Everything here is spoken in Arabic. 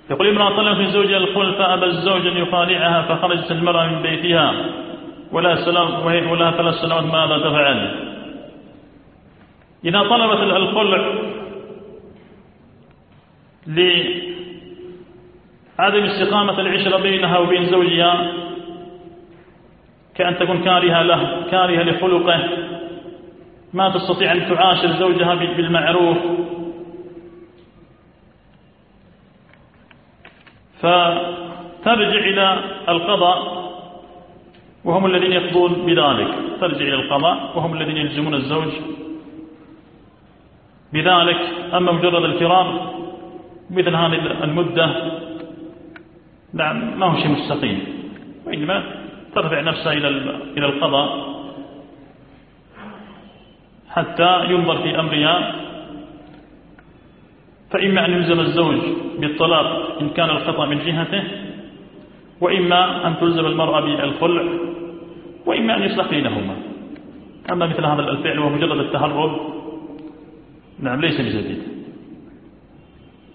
يقول امرأة طلبت من زوجها الخلع فأبى الزوج أن يخالعها فخرجت المرأة من بيتها ولها 3 سنوات، ماذا تفعل؟ إذا طلبت الخلع لعدم استقامة العشرة بينها وبين زوجها، كأن تكون كارهة له، كارهة لخلقه، ما تستطيع أن تعاشر زوجها بالمعروف، فترجع إلى القضاء وهم الذين يقضون بذلك، ترجع إلى القضاء وهم الذين يلزمون الزوج بذلك. أما مجرد الفراق مثل هذه المدة نعم ما هو شيء مستقيم، وإنما ترفع نفسها إلى القضاء حتى ينظر في أمرها، فإما أن يلزم الزوج بالطلاق إن كان الخطأ من جهته، وإما أن تلزم المرأة بالخلع، وإما أن يصلح بينهما. أما مثل هذا الفعل ومجرد التهرب نعم ليس بجديد.